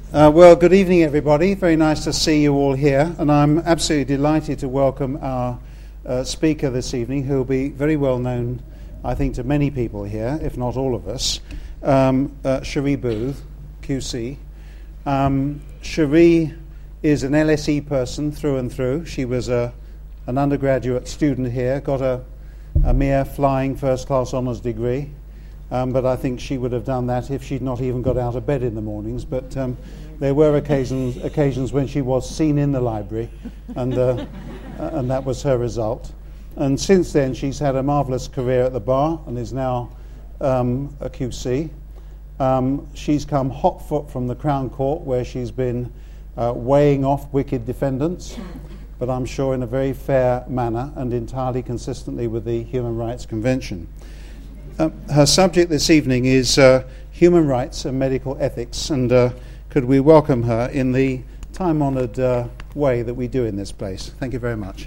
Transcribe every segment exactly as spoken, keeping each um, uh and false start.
Uh, well, good evening, everybody. Very nice to see you all here, and I'm absolutely delighted to welcome our uh, speaker this evening, who will be very well known, I think, to many people here, if not all of us, um, uh, Cherie Booth, Q C. Um, Cherie is an L S E person through and through. She was a, an undergraduate student here, got a, a mere flying first-class honours degree. Um, but I think she would have done that if she'd not even got out of bed in the mornings. But um, there were occasions occasions when she was seen in the library, and uh, and that was her result. And since then, she's had a marvellous career at the bar and is now um, a Q C. Um, she's come hot foot from the Crown Court, where she's been uh, weighing off wicked defendants, but I'm sure in a very fair manner and entirely consistently with the Human Rights Convention. Uh, her subject this evening is uh, human rights and medical ethics, and uh, could we welcome her in the time-honoured uh, way that we do in this place. Thank you very much.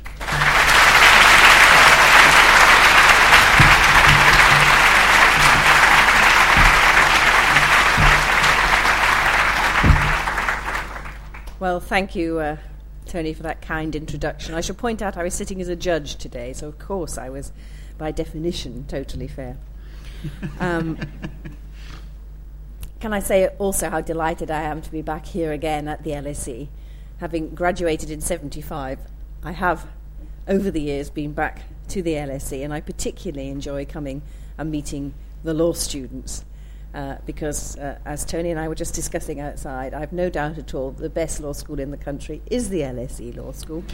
Well, thank you, uh, Tony, for that kind introduction. I should point out I was sitting as a judge today, so of course I was, by definition, totally fair. Um, can I say also how delighted I am to be back here again at the L S E. Having graduated in seventy-five, I have, over the years, been back to the L S E, and I particularly enjoy coming and meeting the law students, uh, because, uh, as Tony and I were just discussing outside, I have no doubt at all the best law school in the country is the L S E Law School.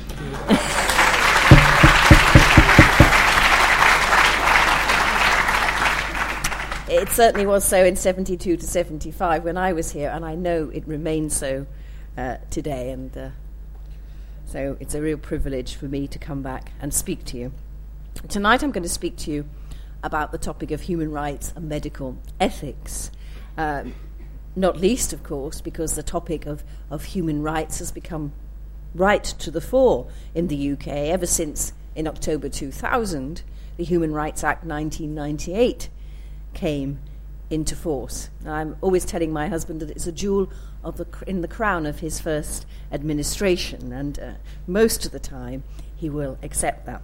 It certainly was so in seventy-two to seventy-five when I was here, and I know it remains so uh, today. And uh, so it's a real privilege for me to come back and speak to you. Tonight I'm going to speak to you about the topic of human rights and medical ethics. Um, not least, of course, because the topic of, of human rights has become right to the fore in the U K ever since, in October two thousand, the Human Rights Act nineteen ninety-eight came into force. I'm always telling my husband that it's a jewel of the cr- in the crown of his first administration, and uh, most of the time he will accept that.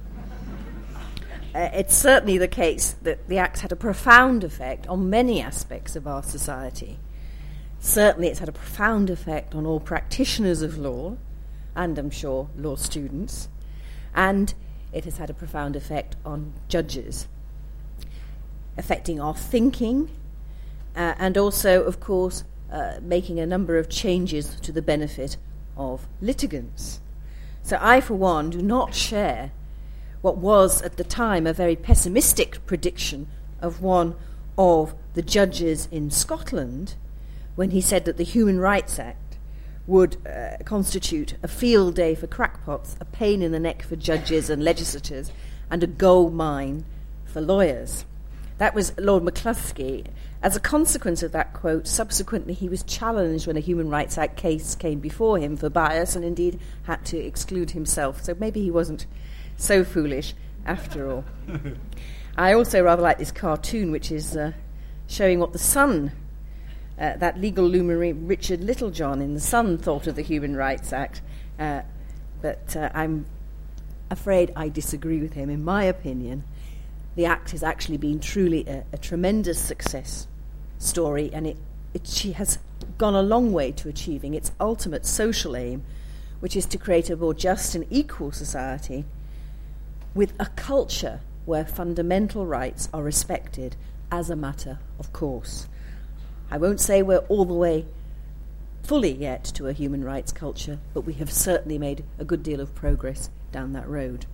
Uh, it's certainly the case that the Act had a profound effect on many aspects of our society. Certainly it's had a profound effect on all practitioners of law, and I'm sure law students, and it has had a profound effect on judges, affecting our thinking, uh, and also, of course, uh, making a number of changes to the benefit of litigants. So I, for one, do not share what was at the time a very pessimistic prediction of one of the judges in Scotland when he said that the Human Rights Act would uh, constitute a field day for crackpots, a pain in the neck for judges and legislators, and a gold mine for lawyers. That was Lord McCluskey. As a consequence of that quote, subsequently he was challenged when a Human Rights Act case came before him for bias, and indeed had to exclude himself. So maybe he wasn't so foolish after all. I also rather like this cartoon, which is uh, showing what the Sun, uh, that legal luminary Richard Littlejohn in the Sun, thought of the Human Rights Act. Uh, but uh, I'm afraid I disagree with him. In my opinion, the Act has actually been truly a, a tremendous success story, and it, it she has gone a long way to achieving its ultimate social aim, which is to create a more just and equal society with a culture where fundamental rights are respected as a matter of course. I won't say we're all the way fully yet to a human rights culture, but we have certainly made a good deal of progress down that road.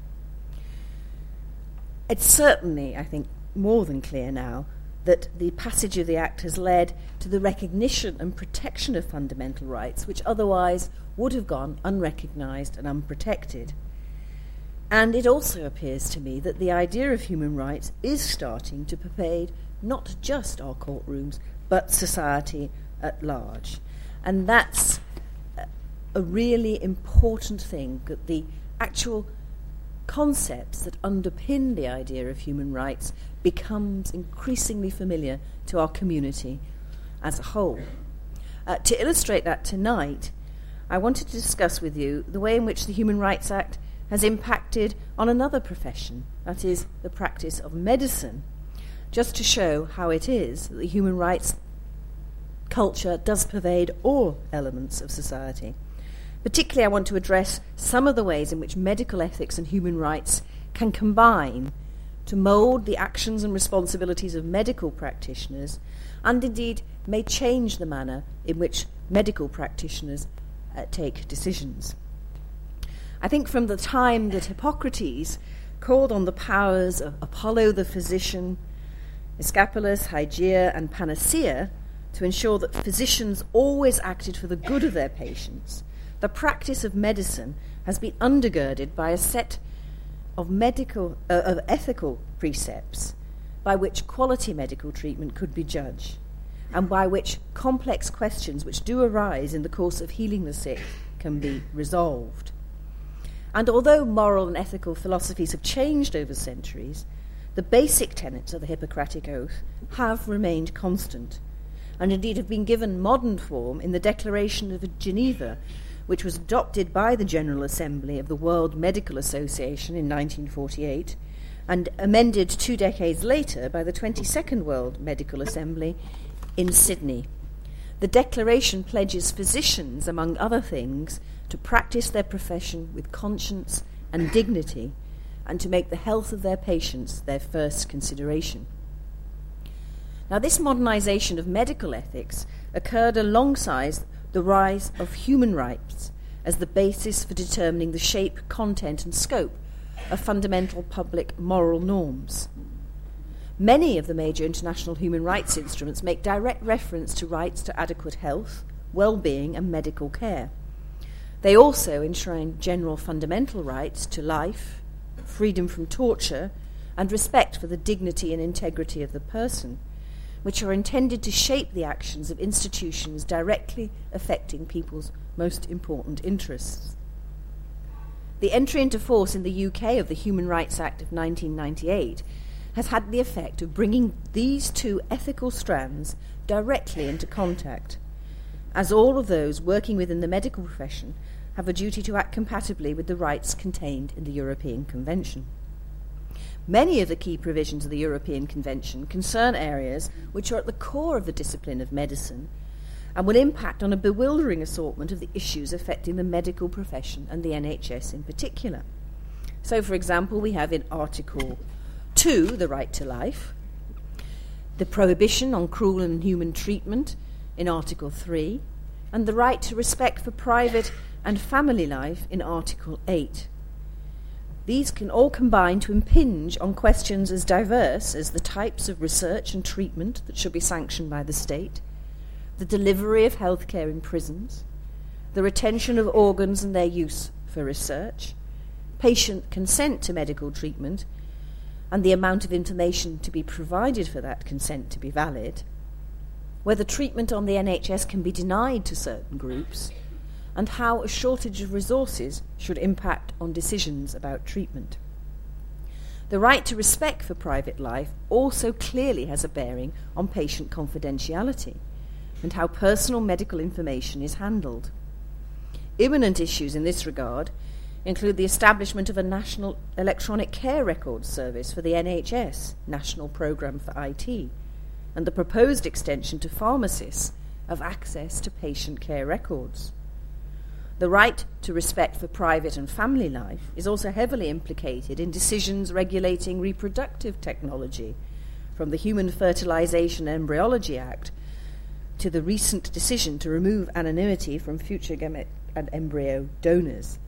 It's certainly, I think, more than clear now that the passage of the Act has led to the recognition and protection of fundamental rights, which otherwise would have gone unrecognised and unprotected. And it also appears to me that the idea of human rights is starting to pervade not just our courtrooms, but society at large. And that's a really important thing, that the actual concepts that underpin the idea of human rights becomes increasingly familiar to our community as a whole. Uh, to illustrate that tonight, I wanted to discuss with you the way in which the Human Rights Act has impacted on another profession, that is, the practice of medicine, just to show how it is that the human rights culture does pervade all elements of society. Particularly, I want to address some of the ways in which medical ethics and human rights can combine to mould the actions and responsibilities of medical practitioners, and indeed may change the manner in which medical practitioners uh, take decisions. I think from the time that Hippocrates called on the powers of Apollo the physician, Escapulus, Hygeia, and Panacea to ensure that physicians always acted for the good of their patients, the practice of medicine has been undergirded by a set of medical, uh, of ethical precepts by which quality medical treatment could be judged, and by which complex questions which do arise in the course of healing the sick can be resolved. And although moral and ethical philosophies have changed over centuries, the basic tenets of the Hippocratic Oath have remained constant, and indeed have been given modern form in the Declaration of Geneva, which was adopted by the General Assembly of the World Medical Association in nineteen forty-eight, and amended two decades later by the twenty-second World Medical Assembly in Sydney. The Declaration pledges physicians, among other things, to practice their profession with conscience and dignity, and to make the health of their patients their first consideration. Now, this modernization of medical ethics occurred alongside the rise of human rights as the basis for determining the shape, content, and scope of fundamental public moral norms. Many of the major international human rights instruments make direct reference to rights to adequate health, well-being, and medical care. They also enshrine general fundamental rights to life, freedom from torture, and respect for the dignity and integrity of the person, which are intended to shape the actions of institutions directly affecting people's most important interests. The entry into force in the U K of the Human Rights Act of nineteen ninety-eight has had the effect of bringing these two ethical strands directly into contact, as all of those working within the medical profession have a duty to act compatibly with the rights contained in the European Convention. Many of the key provisions of the European Convention concern areas which are at the core of the discipline of medicine and will impact on a bewildering assortment of the issues affecting the medical profession and the N H S in particular. So, for example, we have in Article two the right to life, the prohibition on cruel and inhuman treatment in Article three, and the right to respect for private and family life in Article eight. These can all combine to impinge on questions as diverse as the types of research and treatment that should be sanctioned by the state, the delivery of healthcare in prisons, the retention of organs and their use for research, patient consent to medical treatment, and the amount of information to be provided for that consent to be valid, whether treatment on the N H S can be denied to certain groups, and how a shortage of resources should impact on decisions about treatment. The right to respect for private life also clearly has a bearing on patient confidentiality and how personal medical information is handled. Imminent issues in this regard include the establishment of a national electronic care records service for the N H S, National Programme for I T, and the proposed extension to pharmacists of access to patient care records. The right to respect for private and family life is also heavily implicated in decisions regulating reproductive technology, from the Human Fertilization and Embryology Act to the recent decision to remove anonymity from future gamete and embryo donors.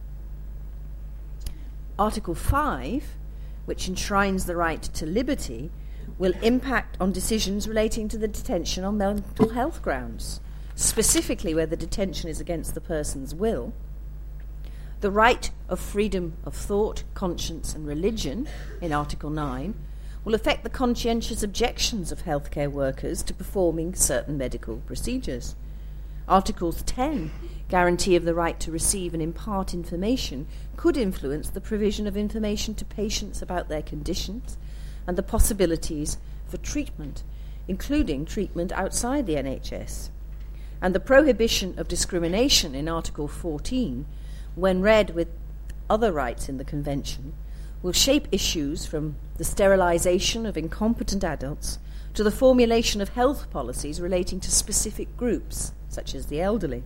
Article five, which enshrines the right to liberty, will impact on decisions relating to the detention on mental health grounds, specifically where the detention is against the person's will. The right of freedom of thought, conscience and religion in Article nine will affect the conscientious objections of healthcare workers to performing certain medical procedures. Articles ten, guarantee of the right to receive and impart information, could influence the provision of information to patients about their conditions and the possibilities for treatment, including treatment outside the N H S. And the prohibition of discrimination in Article fourteen, when read with other rights in the Convention, will shape issues from the sterilisation of incompetent adults to the formulation of health policies relating to specific groups, such as the elderly.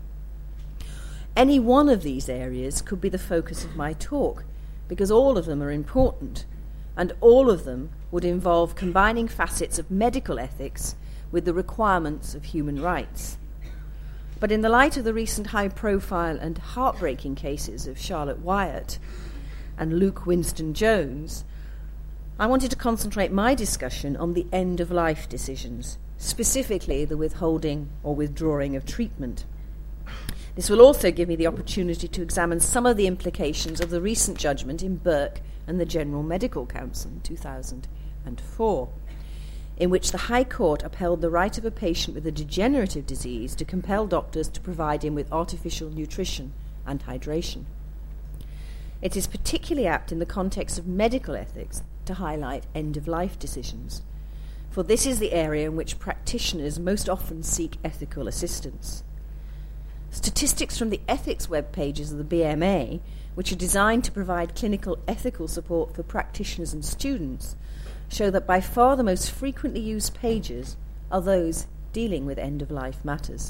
Any one of these areas could be the focus of my talk, because all of them are important, and all of them would involve combining facets of medical ethics with the requirements of human rights. But in the light of the recent high-profile and heartbreaking cases of Charlotte Wyatt and Luke Winston-Jones, I wanted to concentrate my discussion on the end-of-life decisions, specifically the withholding or withdrawing of treatment. This will also give me the opportunity to examine some of the implications of the recent judgment in Burke and the General Medical Council in two thousand four, in which the High Court upheld the right of a patient with a degenerative disease to compel doctors to provide him with artificial nutrition and hydration. It is particularly apt in the context of medical ethics to highlight end-of-life decisions, for this is the area in which practitioners most often seek ethical assistance. Statistics from the ethics web pages of the B M A, which are designed to provide clinical ethical support for practitioners and students, show that by far the most frequently used pages are those dealing with end-of-life matters.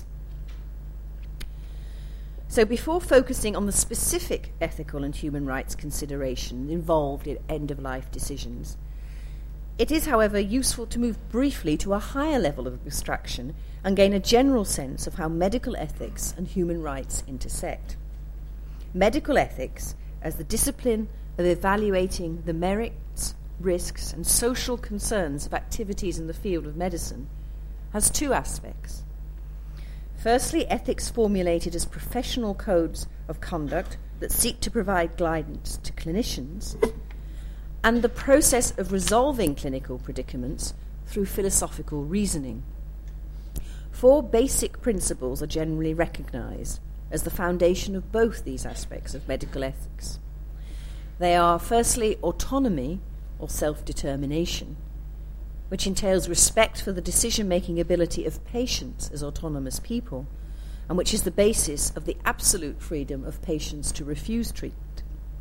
So before focusing on the specific ethical and human rights consideration involved in end-of-life decisions, it is, however, useful to move briefly to a higher level of abstraction and gain a general sense of how medical ethics and human rights intersect. Medical ethics, as the discipline of evaluating the merits, risks, and social concerns of activities in the field of medicine, has two aspects. Firstly, ethics formulated as professional codes of conduct that seek to provide guidance to clinicians, and the process of resolving clinical predicaments through philosophical reasoning. Four basic principles are generally recognized as the foundation of both these aspects of medical ethics. They are, firstly, autonomy or self-determination, which entails respect for the decision-making ability of patients as autonomous people, and which is the basis of the absolute freedom of patients to refuse treatment.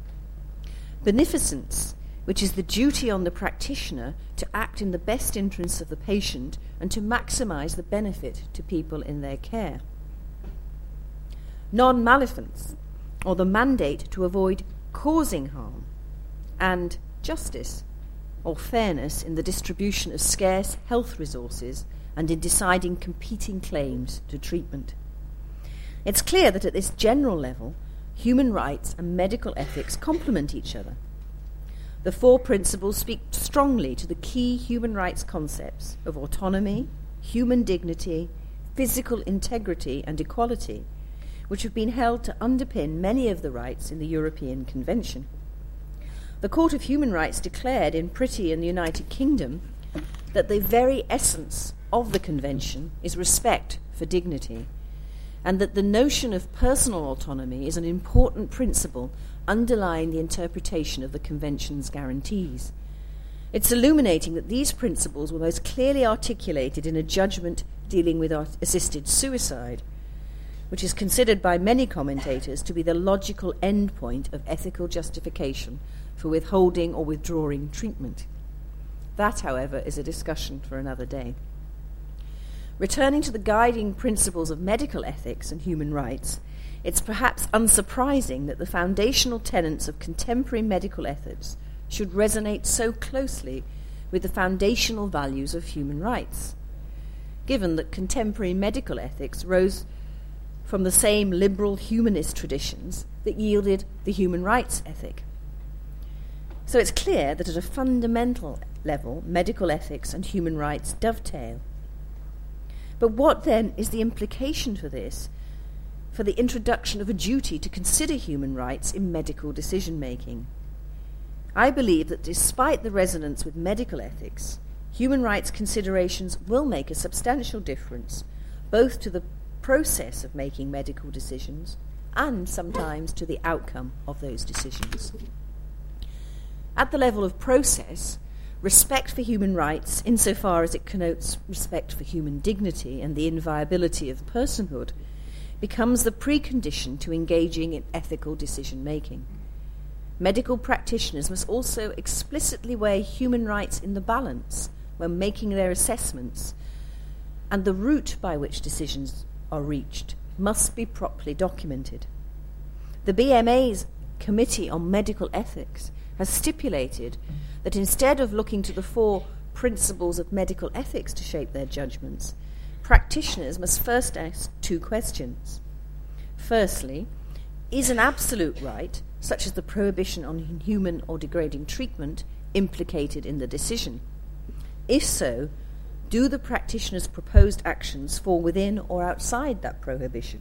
Beneficence, which is the duty on the practitioner to act in the best interests of the patient and to maximize the benefit to people in their care. Non-maleficence, or the mandate to avoid causing harm. And justice, or fairness in the distribution of scarce health resources and in deciding competing claims to treatment. It's clear that at this general level, human rights and medical ethics complement each other. The four principles speak strongly to the key human rights concepts of autonomy, human dignity, physical integrity, and equality, which have been held to underpin many of the rights in the European Convention. The Court of Human Rights declared in Pretty in the United Kingdom that the very essence of the Convention is respect for dignity, and that the notion of personal autonomy is an important principle underlying the interpretation of the Convention's guarantees. It's illuminating that these principles were most clearly articulated in a judgment dealing with assisted suicide, which is considered by many commentators to be the logical endpoint of ethical justification for withholding or withdrawing treatment. That, however, is a discussion for another day. Returning to the guiding principles of medical ethics and human rights, it's perhaps unsurprising that the foundational tenets of contemporary medical ethics should resonate so closely with the foundational values of human rights, given that contemporary medical ethics rose from the same liberal humanist traditions that yielded the human rights ethic. So it's clear that at a fundamental level, medical ethics and human rights dovetail. But what then is the implication for this, for the introduction of a duty to consider human rights in medical decision-making? I believe that despite the resonance with medical ethics, human rights considerations will make a substantial difference, both to the process of making medical decisions and sometimes to the outcome of those decisions. At the level of process, respect for human rights, insofar as it connotes respect for human dignity and the inviolability of personhood, becomes the precondition to engaging in ethical decision-making. Medical practitioners must also explicitly weigh human rights in the balance when making their assessments, and the route by which decisions are reached must be properly documented. The B M A's Committee on Medical Ethics has stipulated that instead of looking to the four principles of medical ethics to shape their judgments, practitioners must first ask two questions. Firstly, is an absolute right, such as the prohibition on inhuman or degrading treatment, implicated in the decision? If so, do the practitioner's proposed actions fall within or outside that prohibition?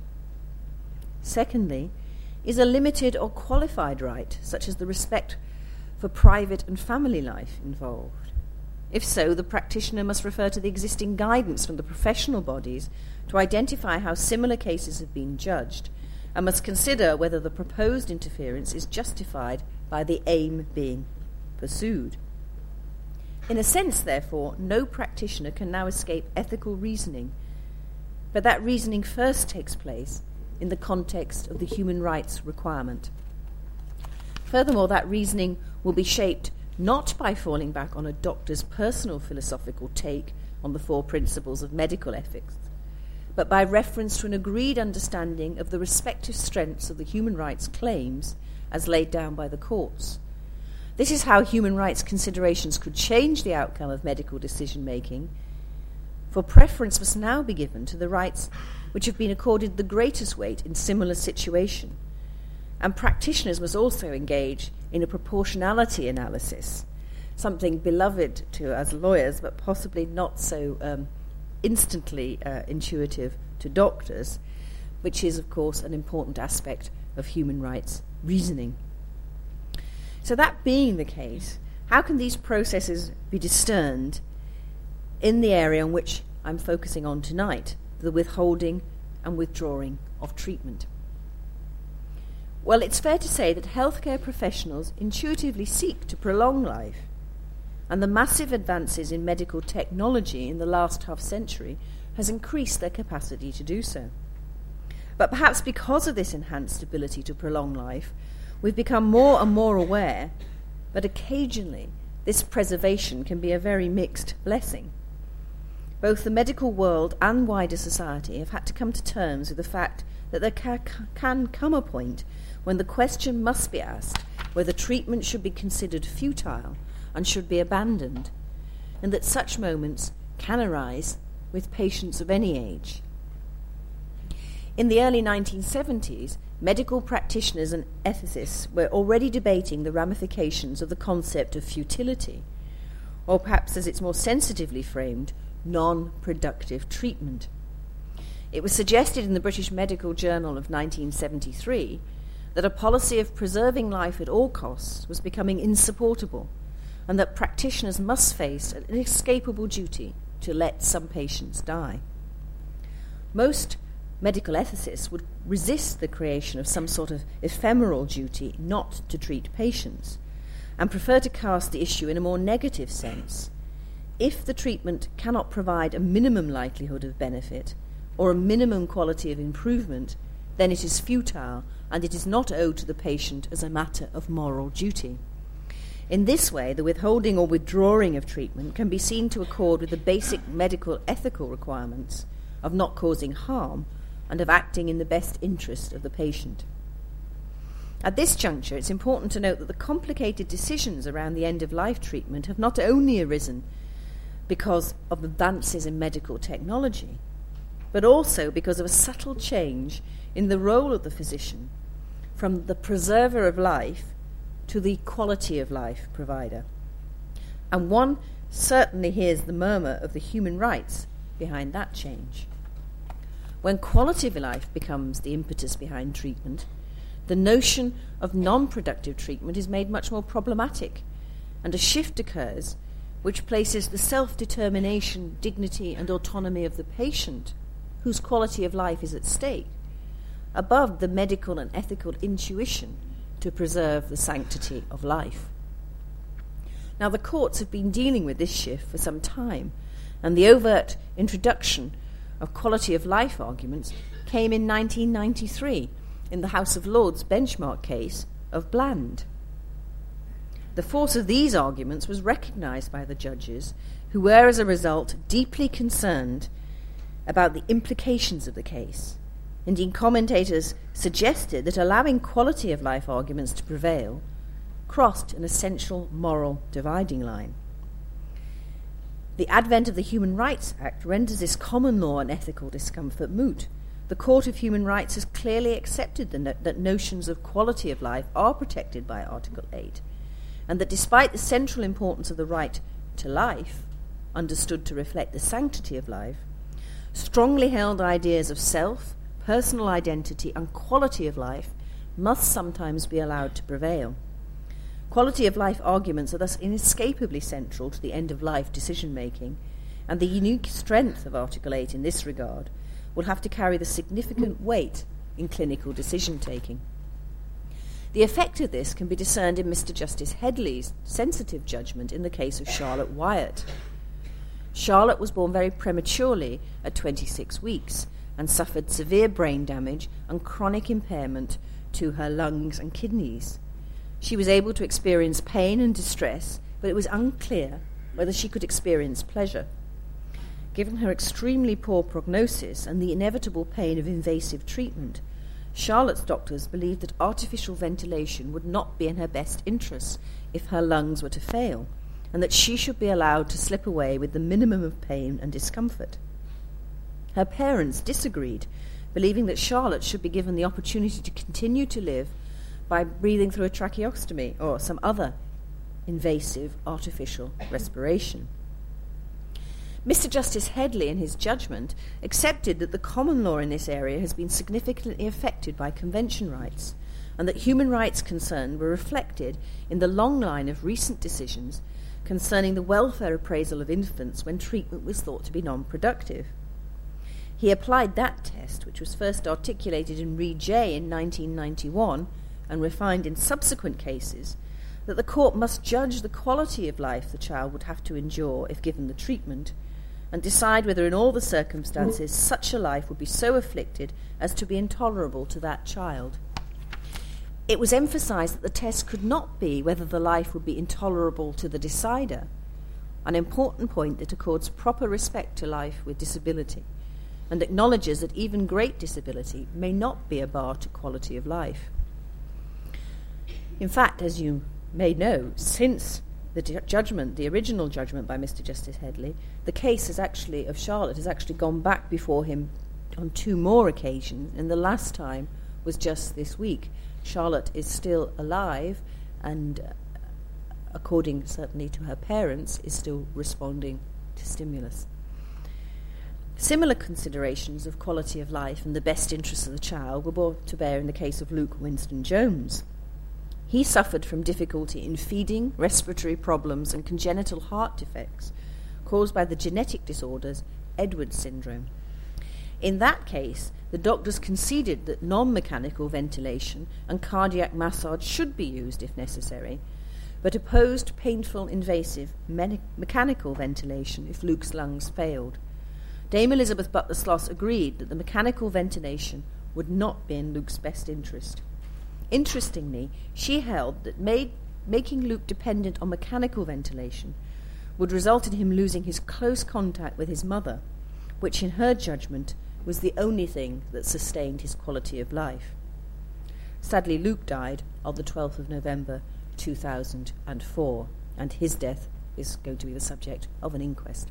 Secondly, is a limited or qualified right, such as the respect for private and family life, involved? If so, the practitioner must refer to the existing guidance from the professional bodies to identify how similar cases have been judged, and must consider whether the proposed interference is justified by the aim being pursued. In a sense, therefore, no practitioner can now escape ethical reasoning, but that reasoning first takes place in the context of the human rights requirement. Furthermore, that reasoning will be shaped not by falling back on a doctor's personal philosophical take on the four principles of medical ethics, but by reference to an agreed understanding of the respective strengths of the human rights claims as laid down by the courts. This is how human rights considerations could change the outcome of medical decision-making, for preference must now be given to the rights which have been accorded the greatest weight in similar situation, and practitioners must also engage in a proportionality analysis, something beloved to us lawyers, but possibly not so um, instantly uh, intuitive to doctors, which is, of course, an important aspect of human rights reasoning. So that being the case, how can these processes be discerned in the area on which I'm focusing on tonight, the withholding and withdrawing of treatment? Well, it's fair to say that healthcare professionals intuitively seek to prolong life, and the massive advances in medical technology in the last half-century has increased their capacity to do so. But perhaps because of this enhanced ability to prolong life, we've become more and more aware that occasionally this preservation can be a very mixed blessing. Both the medical world and wider society have had to come to terms with the fact that there ca- can come a point when the question must be asked whether treatment should be considered futile and should be abandoned, and that such moments can arise with patients of any age. In the early nineteen seventies, medical practitioners and ethicists were already debating the ramifications of the concept of futility, or perhaps, as it's more sensitively framed, non-productive treatment. It was suggested in the British Medical Journal of nineteen seventy-three that a policy of preserving life at all costs was becoming insupportable, and that practitioners must face an inescapable duty to let some patients die. Most medical ethicists would resist the creation of some sort of ephemeral duty not to treat patients, and prefer to cast the issue in a more negative sense. If the treatment cannot provide a minimum likelihood of benefit or a minimum quality of improvement, then it is futile and it is not owed to the patient as a matter of moral duty. In this way, the withholding or withdrawing of treatment can be seen to accord with the basic medical ethical requirements of not causing harm and of acting in the best interest of the patient. At this juncture, it's important to note that the complicated decisions around the end-of-life treatment have not only arisen because of advances in medical technology, but also because of a subtle change in the role of the physician from the preserver of life to the quality of life provider. And one certainly hears the murmur of the human rights behind that change. When quality of life becomes the impetus behind treatment, the notion of non-productive treatment is made much more problematic, and a shift occurs which places the self-determination, dignity and autonomy of the patient, whose quality of life is at stake, above the medical and ethical intuition to preserve the sanctity of life. Now, the courts have been dealing with this shift for some time, and the overt introduction of quality of life arguments came in nineteen ninety-three in the House of Lords benchmark case of Bland. The force of these arguments was recognised by the judges, who were, as a result, deeply concerned about the implications of the case. Indeed, commentators suggested that allowing quality of life arguments to prevail crossed an essential moral dividing line. The advent of the Human Rights Act renders this common law and ethical discomfort moot. The Court of Human Rights has clearly accepted the no- that notions of quality of life are protected by Article eight, and that despite the central importance of the right to life, understood to reflect the sanctity of life, strongly held ideas of self, personal identity, and quality of life must sometimes be allowed to prevail. Quality of life arguments are thus inescapably central to the end-of-life decision-making, and the unique strength of Article eight in this regard will have to carry the significant weight in clinical decision-taking. The effect of this can be discerned in Mister Justice Headley's sensitive judgment in the case of Charlotte Wyatt. Charlotte was born very prematurely at twenty-six weeks and suffered severe brain damage and chronic impairment to her lungs and kidneys. She was able to experience pain and distress, but it was unclear whether she could experience pleasure. Given her extremely poor prognosis and the inevitable pain of invasive treatment, Charlotte's doctors believed that artificial ventilation would not be in her best interests if her lungs were to fail, and that she should be allowed to slip away with the minimum of pain and discomfort. Her parents disagreed, believing that Charlotte should be given the opportunity to continue to live by breathing through a tracheostomy or some other invasive artificial respiration. Mister Justice Headley, in his judgment, accepted that the common law in this area has been significantly affected by convention rights, and that human rights concerns were reflected in the long line of recent decisions concerning the welfare appraisal of infants when treatment was thought to be non-productive. He applied that test, which was first articulated in Re J in nineteen ninety-one and refined in subsequent cases, that the court must judge the quality of life the child would have to endure if given the treatment, and decide whether in all the circumstances such a life would be so afflicted as to be intolerable to that child. It was emphasized that the test could not be whether the life would be intolerable to the decider, an important point that accords proper respect to life with disability, and acknowledges that even great disability may not be a bar to quality of life. In fact, as you may know, since the ju- judgment, the original judgment by Mister Justice Headley, the case has actually, of Charlotte, has actually gone back before him on two more occasions, and the last time was just this week. Charlotte is still alive and, uh, according certainly to her parents, is still responding to stimulus. Similar considerations of quality of life and the best interests of the child were brought to bear in the case of Luke Winston Jones. He suffered from difficulty in feeding, respiratory problems, and congenital heart defects caused by the genetic disorders Edwards syndrome. In that case, the doctors conceded that non-mechanical ventilation and cardiac massage should be used if necessary, but opposed painful, invasive me- mechanical ventilation if Luke's lungs failed. Dame Elizabeth Butler-Sloss agreed that the mechanical ventilation would not be in Luke's best interest. Interestingly, she held that made, making Luke dependent on mechanical ventilation would result in him losing his close contact with his mother, which in her judgment was the only thing that sustained his quality of life. Sadly, Luke died on the twelfth of November two thousand four, and his death is going to be the subject of an inquest.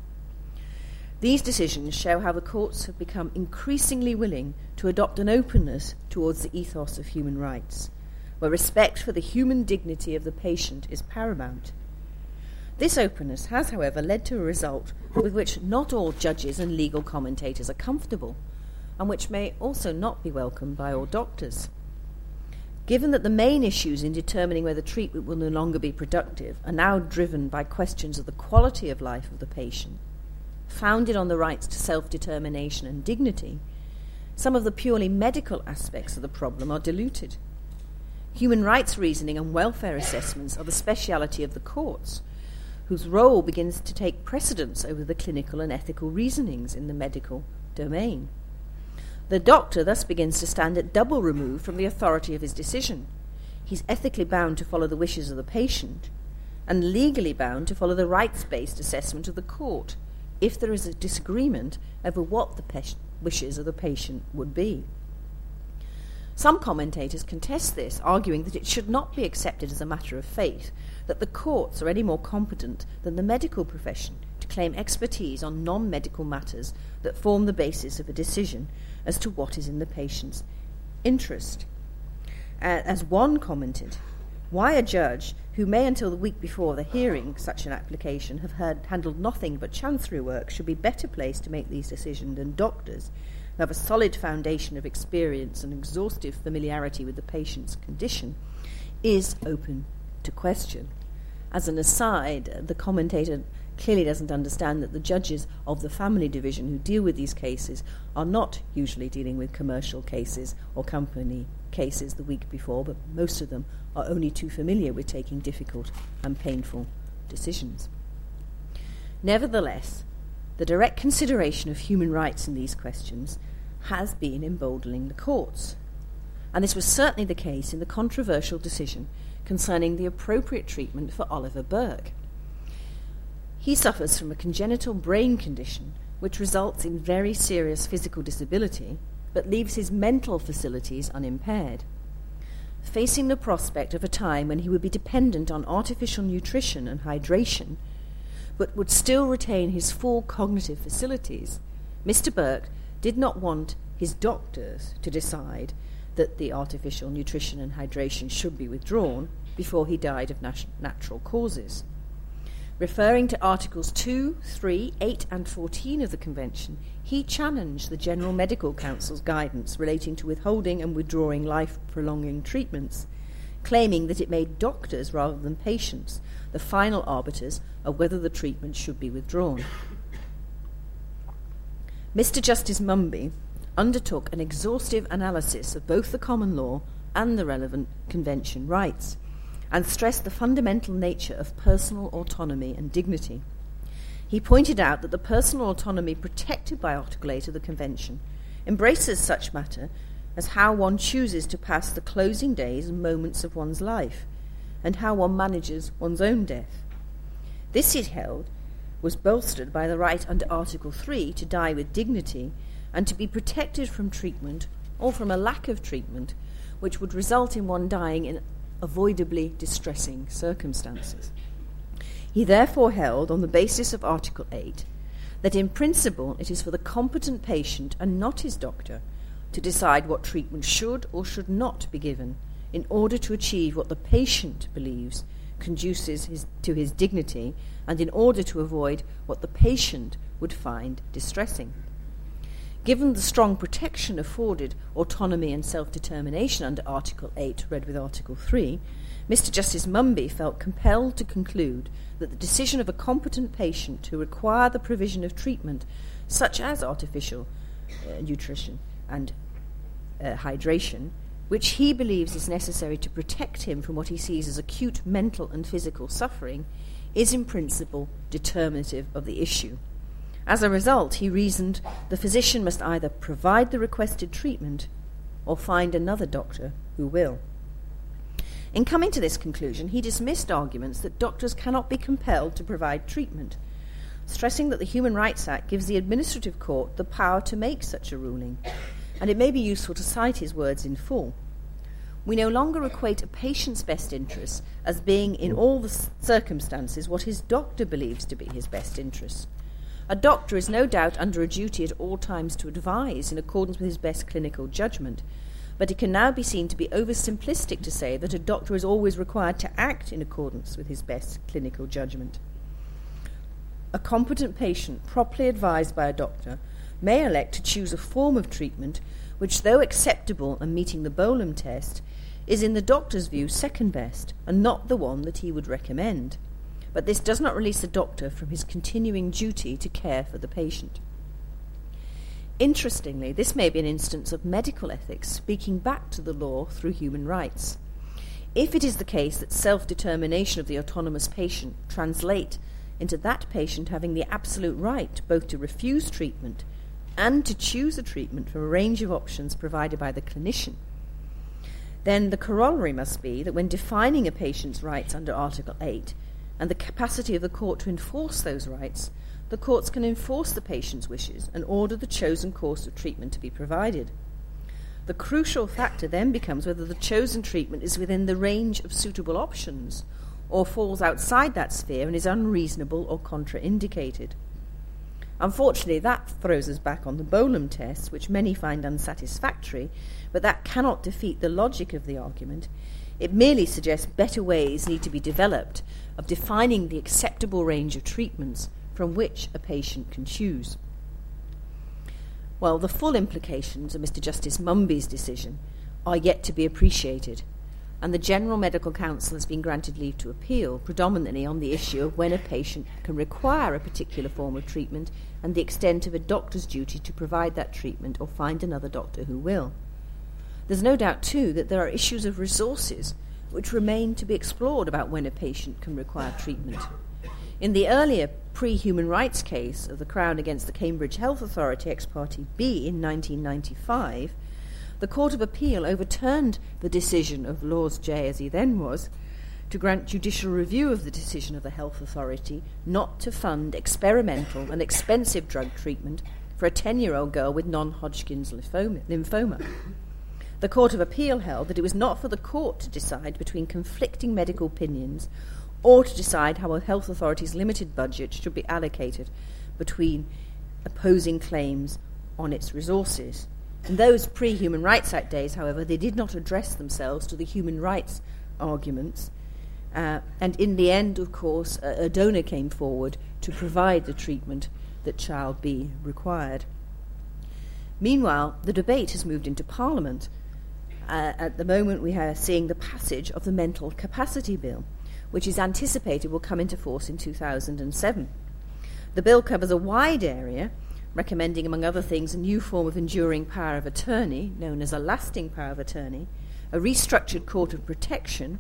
These decisions show how the courts have become increasingly willing to adopt an openness towards the ethos of human rights, where respect for the human dignity of the patient is paramount. This openness has, however, led to a result with which not all judges and legal commentators are comfortable, and which may also not be welcomed by all doctors. Given that the main issues in determining whether treatment will no longer be productive are now driven by questions of the quality of life of the patient, founded on the rights to self-determination and dignity, some of the purely medical aspects of the problem are diluted. Human rights reasoning and welfare assessments are the speciality of the courts, whose role begins to take precedence over the clinical and ethical reasonings in the medical domain. The doctor thus begins to stand at double remove from the authority of his decision. He's ethically bound to follow the wishes of the patient and legally bound to follow the rights-based assessment of the court if there is a disagreement over what the pe- wishes of the patient would be. Some commentators contest this, arguing that it should not be accepted as a matter of faith that the courts are any more competent than the medical profession to claim expertise on non-medical matters that form the basis of a decision as to what is in the patient's interest. Uh, as one commented, why a judge who may until the week before the hearing such an application have heard, handled nothing but chancery work should be better placed to make these decisions than doctors who have a solid foundation of experience and exhaustive familiarity with the patient's condition is open to question. As an aside, the commentator clearly doesn't understand that the judges of the family division who deal with these cases are not usually dealing with commercial cases or company cases the week before, but most of them are only too familiar with taking difficult and painful decisions. Nevertheless, the direct consideration of human rights in these questions has been emboldening the courts, and this was certainly the case in the controversial decision concerning the appropriate treatment for Oliver Burke. He suffers from a congenital brain condition which results in very serious physical disability but leaves his mental facilities unimpaired. Facing the prospect of a time when he would be dependent on artificial nutrition and hydration but would still retain his full cognitive facilities, Mister Burke did not want his doctors to decide that the artificial nutrition and hydration should be withdrawn before he died of nat- natural causes. Referring to Articles two, three, eight and fourteen of the Convention, he challenged the General Medical Council's guidance relating to withholding and withdrawing life-prolonging treatments, claiming that it made doctors rather than patients the final arbiters of whether the treatment should be withdrawn. Mister Justice Mumby undertook an exhaustive analysis of both the common law and the relevant Convention rights, and stressed the fundamental nature of personal autonomy and dignity. He pointed out that the personal autonomy protected by Article eight of the Convention embraces such matter as how one chooses to pass the closing days and moments of one's life, and how one manages one's own death. This, he held, was bolstered by the right under Article three to die with dignity and to be protected from treatment or from a lack of treatment which would result in one dying in avoidably distressing circumstances. He therefore held, on the basis of Article eight, that in principle it is for the competent patient and not his doctor to decide what treatment should or should not be given in order to achieve what the patient believes conduces his, to his dignity, and in order to avoid what the patient would find distressing. Given the strong protection afforded autonomy and self-determination under Article eight, read with Article three, Mister Justice Mumby felt compelled to conclude that the decision of a competent patient to require the provision of treatment, such as artificial uh, nutrition and uh, hydration, which he believes is necessary to protect him from what he sees as acute mental and physical suffering, is in principle determinative of the issue. As a result, he reasoned the physician must either provide the requested treatment or find another doctor who will. In coming to this conclusion, he dismissed arguments that doctors cannot be compelled to provide treatment, stressing that the Human Rights Act gives the administrative court the power to make such a ruling, and it may be useful to cite his words in full. We no longer equate a patient's best interests as being in all the circumstances what his doctor believes to be his best interests. A doctor is no doubt under a duty at all times to advise in accordance with his best clinical judgment, but it can now be seen to be oversimplistic to say that a doctor is always required to act in accordance with his best clinical judgment. A competent patient, properly advised by a doctor, may elect to choose a form of treatment which, though acceptable and meeting the Bolam test, is in the doctor's view second best and not the one that he would recommend. But this does not release the doctor from his continuing duty to care for the patient. Interestingly, this may be an instance of medical ethics speaking back to the law through human rights. if it is the case that self-determination of the autonomous patient translate into that patient having the absolute right both to refuse treatment and to choose a treatment from a range of options provided by the clinician, then the corollary must be that when defining a patient's rights under Article eight and the capacity of the court to enforce those rights, the courts can enforce the patient's wishes and order the chosen course of treatment to be provided. The crucial factor then becomes whether the chosen treatment is within the range of suitable options or falls outside that sphere and is unreasonable or contraindicated. Unfortunately, that throws us back on the Bolam test, which many find unsatisfactory, but that cannot defeat the logic of the argument. It merely suggests better ways need to be developed of defining the acceptable range of treatments from which a patient can choose. Well, the full implications of Mister Justice Mumby's decision are yet to be appreciated, and the General Medical Council has been granted leave to appeal, predominantly on the issue of when a patient can require a particular form of treatment and the extent of a doctor's duty to provide that treatment or find another doctor who will. There's no doubt, too, that there are issues of resources which remain to be explored about when a patient can require treatment. In the earlier pre-human rights case of the Crown against the Cambridge Health Authority ex parte B in nineteen ninety-five, the Court of Appeal overturned the decision of Lord J, as he then was, to grant judicial review of the decision of the Health Authority not to fund experimental and expensive drug treatment for a ten-year-old girl with non-Hodgkin's lymphoma. lymphoma. The Court of Appeal held that it was not for the court to decide between conflicting medical opinions or to decide how a health authority's limited budget should be allocated between opposing claims on its resources. In those pre-Human Rights Act days, however, they did not address themselves to the human rights arguments, uh, and in the end, of course, a, a donor came forward to provide the treatment that child B required. Meanwhile, the debate has moved into Parliament. Uh, at the moment, we are seeing the passage of the Mental Capacity Bill, which is anticipated will come into force in two thousand seven. The bill covers a wide area, recommending, among other things, a new form of enduring power of attorney, known as a lasting power of attorney, a restructured court of protection,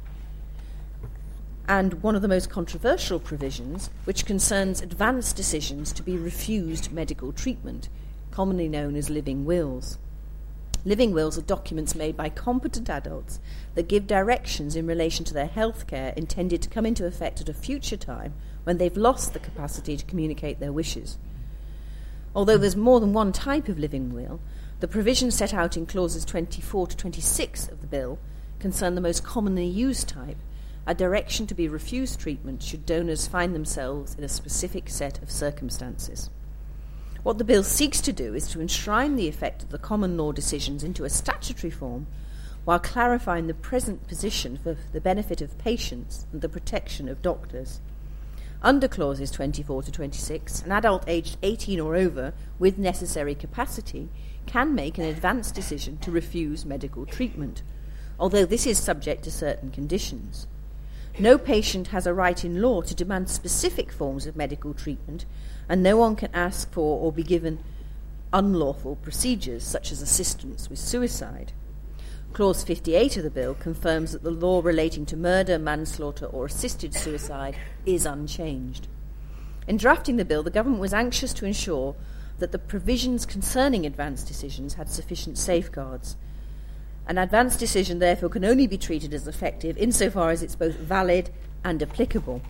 and one of the most controversial provisions, which concerns advance decisions to be refused medical treatment, commonly known as living wills. Living wills are documents made by competent adults that give directions in relation to their health care intended to come into effect at a future time when they've lost the capacity to communicate their wishes. Although there's more than one type of living will, the provisions set out in clauses twenty-four to twenty-six of the bill concern the most commonly used type, a direction to be refused treatment should donors find themselves in a specific set of circumstances. What the bill seeks to do is to enshrine the effect of the common law decisions into a statutory form while clarifying the present position for the benefit of patients and the protection of doctors. Under clauses twenty-four to twenty-six, an adult aged eighteen or over with necessary capacity can make an advance decision to refuse medical treatment, although this is subject to certain conditions. No patient has a right in law to demand specific forms of medical treatment, and no one can ask for or be given unlawful procedures, such as assistance with suicide. Clause fifty-eight of the bill confirms that the law relating to murder, manslaughter, or assisted suicide is unchanged. In drafting the bill, the government was anxious to ensure that the provisions concerning advance decisions had sufficient safeguards. An advance decision, therefore, can only be treated as effective insofar as it's both valid and applicable.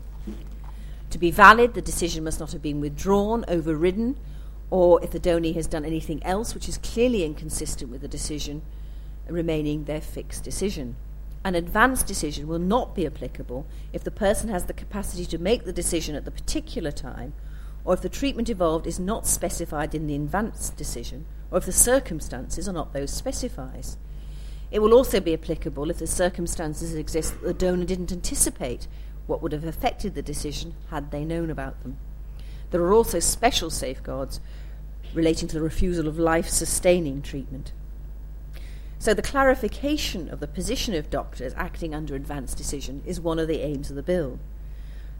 To be valid, the decision must not have been withdrawn, overridden, or if the donee has done anything else which is clearly inconsistent with the decision, remaining their fixed decision. An advance decision will not be applicable if the person has the capacity to make the decision at the particular time, or if the treatment involved is not specified in the advance decision, or if the circumstances are not those specified. It will also be applicable if the circumstances exist that the donor didn't anticipate what would have affected the decision had they known about them. There are also special safeguards relating to the refusal of life-sustaining treatment. So the clarification of the position of doctors acting under advance decision is one of the aims of the bill.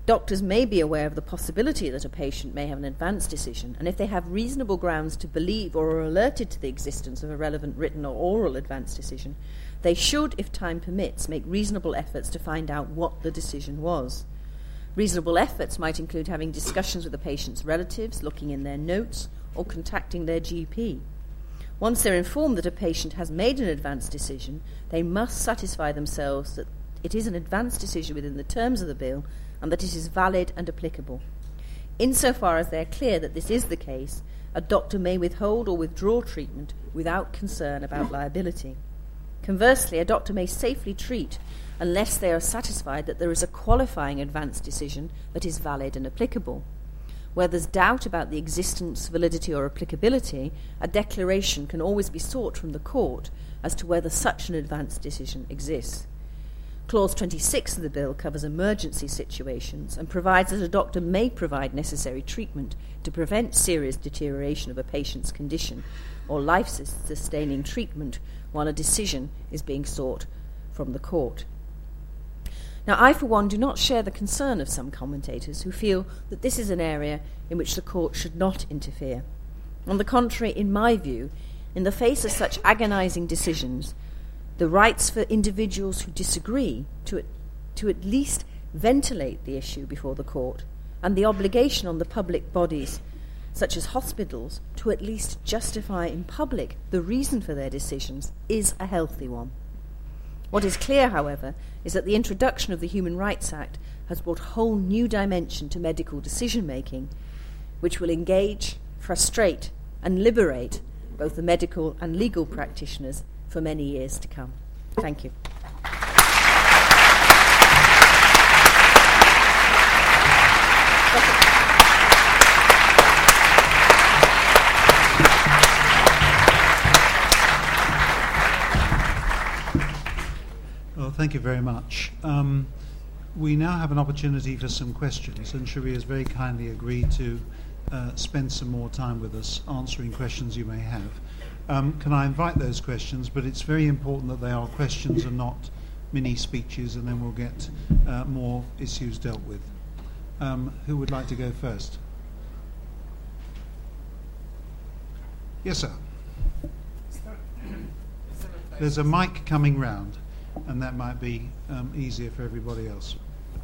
Doctors may be aware of the possibility that a patient may have an advance decision, and if they have reasonable grounds to believe or are alerted to the existence of a relevant written or oral advance decision, they should, if time permits, make reasonable efforts to find out what the decision was. Reasonable efforts might include having discussions with the patient's relatives, looking in their notes, or contacting their G P. Once they're informed that a patient has made an advance decision, they must satisfy themselves that it is an advance decision within the terms of the bill and that it is valid and applicable. Insofar as they are clear that this is the case, a doctor may withhold or withdraw treatment without concern about liability. Conversely, a doctor may safely treat unless they are satisfied that there is a qualifying advance decision that is valid and applicable. Where there's doubt about the existence, validity, or applicability, a declaration can always be sought from the court as to whether such an advance decision exists. Clause twenty-six of the bill covers emergency situations and provides that a doctor may provide necessary treatment to prevent serious deterioration of a patient's condition or life-sustaining treatment while a decision is being sought from the court. Now, I, for one, do not share the concern of some commentators who feel that this is an area in which the court should not interfere. On the contrary, in my view, in the face of such agonizing decisions, the rights for individuals who disagree to, to at least ventilate the issue before the court, and the obligation on the public bodies, such as hospitals, to at least justify in public the reason for their decisions, is a healthy one. What is clear, however, is that the introduction of the Human Rights Act has brought a whole new dimension to medical decision-making, which will engage, frustrate, and liberate both the medical and legal practitioners for many years to come. Thank you. Well, thank you very much. Um, we now have an opportunity for some questions, and Sharia has very kindly agreed to uh, spend some more time with us answering questions you may have. Um, can I invite those questions? But it's very important that they are questions and not mini speeches, and then we'll get uh, more issues dealt with. Um, who would like to go first? Yes, sir. There's a mic coming round, and that might be um, easier for everybody else.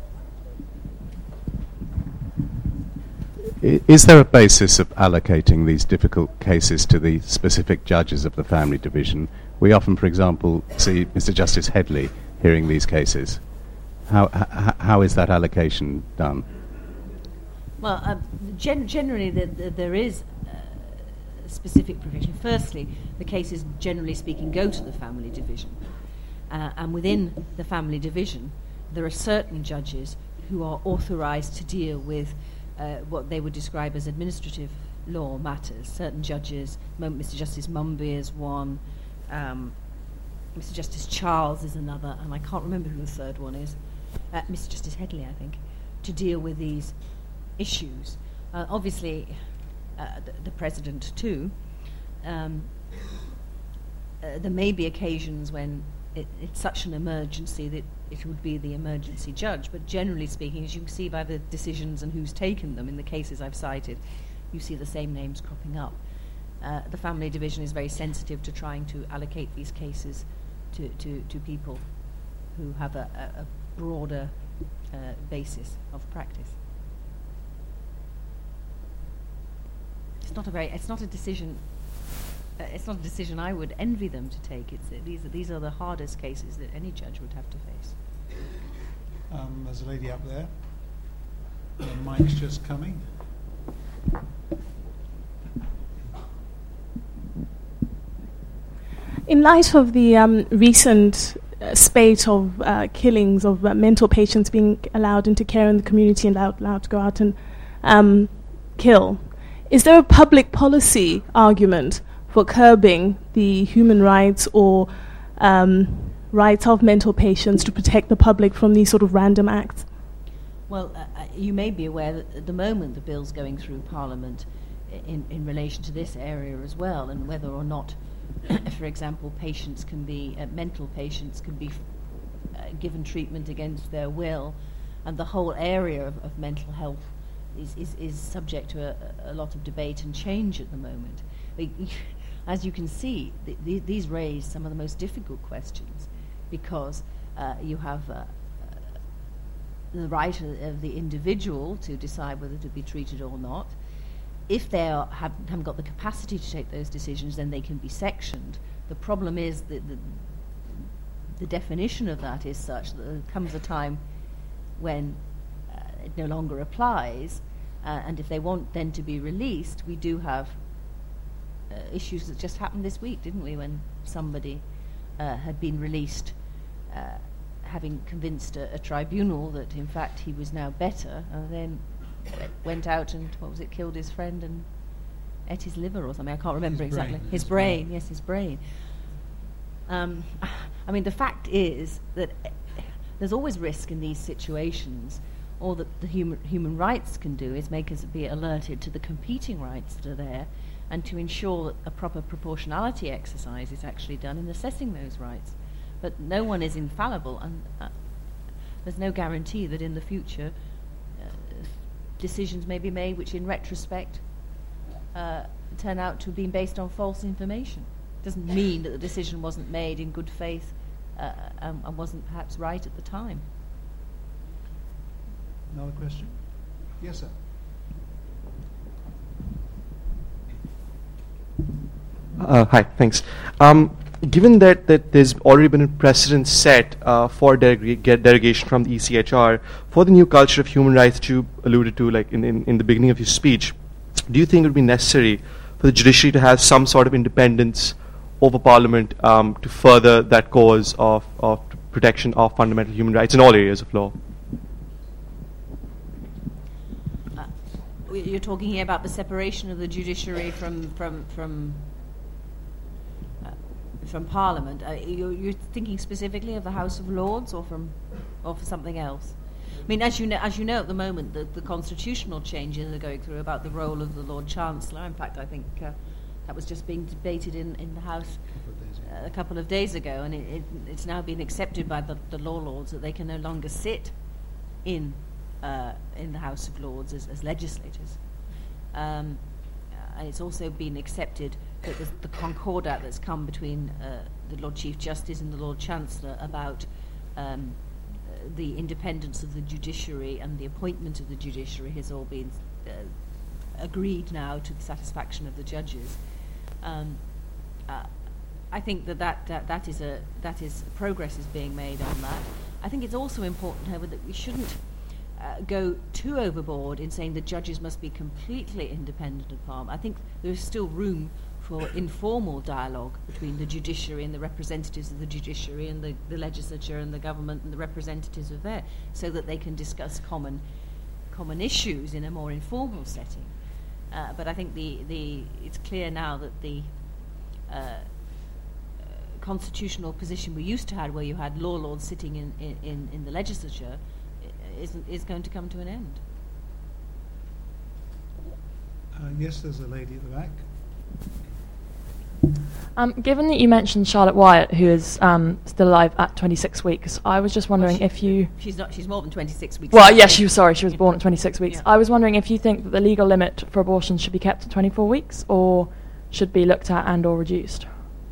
Is there a basis of allocating these difficult cases to the specific judges of the family division? We often, for example, see Mister Justice Headley hearing these cases. How, h- how is that allocation done? Well, uh, gen- generally the, the, there is a specific provision. Firstly, the cases, generally speaking, go to the family division. Uh, and within the family division, there are certain judges who are authorised to deal with uh, what they would describe as administrative law matters. Certain judges, M- Mister Justice Mumby is one, um, Mister Justice Charles is another, and I can't remember who the third one is, uh, Mister Justice Headley, I think, to deal with these issues. Uh, obviously, uh, the, the President too. Um, uh, there may be occasions when It, it's such an emergency that it would be the emergency judge. But generally speaking, as you can see by the decisions and who's taken them in the cases I've cited, you see the same names cropping up. Uh, the family division is very sensitive to trying to allocate these cases to, to, to people who have a, a, a broader uh, basis of practice. It's not a very. It's not a decision. Uh, it's not a decision I would envy them to take. It's, uh, these, are, these are the hardest cases that any judge would have to face. Um, there's a lady up there. The mic's just coming. In light of the um, recent uh, spate of uh, killings of uh, mental patients being allowed into care in the community and allowed, allowed to go out and um, kill, is there a public policy argument for curbing the human rights or um, rights of mental patients to protect the public from these sort of random acts? Well, uh, you may be aware that at the moment the bill's going through Parliament in, in relation to this area as well, and whether or not, for example, patients can be, uh, mental patients can be uh, given treatment against their will. and the whole area of, of mental health is, is, is subject to a, a lot of debate and change at the moment. But as you can see, th- th- these raise some of the most difficult questions, because uh, you have uh, the right of, of the individual to decide whether to be treated or not. If they are, have, haven't got the capacity to take those decisions, then they can be sectioned. The problem is that the, the definition of that is such that there comes a time when uh, it no longer applies, uh, and if they want then to be released, we do have uh, issues that just happened this week, didn't we, when somebody uh, had been released uh, having convinced a, a tribunal that in fact he was now better, and then went out and, what was it, killed his friend and ate his liver or something. I can't remember his exactly. Brain. His brain, yes, his brain. Um, I mean, the fact is that uh, there's always risk in these situations. All that the human, human rights can do is make us be alerted to the competing rights that are there, and to ensure that a proper proportionality exercise is actually done in assessing those rights. But no one is infallible, and uh, there's no guarantee that in the future decisions may be made which in retrospect uh, turn out to have been based on false information. Doesn't mean that the decision wasn't made in good faith uh, and, and wasn't perhaps right at the time. Another question? Yes, sir. Uh, hi, thanks. Um, given that, that there's already been a precedent set uh, for derog- get derogation from the E C H R for the new culture of human rights that you alluded to, like in, in, in the beginning of your speech, do you think it would be necessary for the judiciary to have some sort of independence over Parliament um, to further that cause of, of protection of fundamental human rights in all areas of law? Uh, you're talking here about the separation of the judiciary from from from. From Parliament. Uh, you're, you're thinking specifically of the House of Lords, or from, or for something else? I mean, as you know, as you know, at the moment, the, the constitutional changes are going through about the role of the Lord Chancellor. In fact, I think uh, that was just being debated in, in the House uh, a couple of days ago, and it, it, it's now been accepted by the, the law lords that they can no longer sit in uh, in the House of Lords as, as legislators. Um, and it's also been accepted that the, the concordat that's come between uh, the Lord Chief Justice and the Lord Chancellor about um, uh, the independence of the judiciary and the appointment of the judiciary has all been uh, agreed now to the satisfaction of the judges. Um, uh, I think that that, that that is a that is progress is being made on that. I think it's also important, however, that we shouldn't Uh, go too overboard in saying the judges must be completely independent of Parliament. I think there is still room for informal dialogue between the judiciary and the representatives of the judiciary and the, the legislature and the government and the representatives of there, so that they can discuss common common issues in a more informal setting. Uh, but I think the, the it's clear now that the uh, uh, constitutional position we used to have, where you had law lords sitting in, in, in the legislature, Is, is going to come to an end. Uh, yes, there's a lady at the back. Um, given that you mentioned Charlotte Wyatt, who is um, still alive at twenty-six weeks, I was just wondering well, she, if you... She's not. She's more than twenty-six weeks. Well, yes, she was, sorry, she was born at twenty-six weeks. Yeah. I was wondering if you think that the legal limit for abortion should be kept at twenty-four weeks, or should be looked at and or reduced?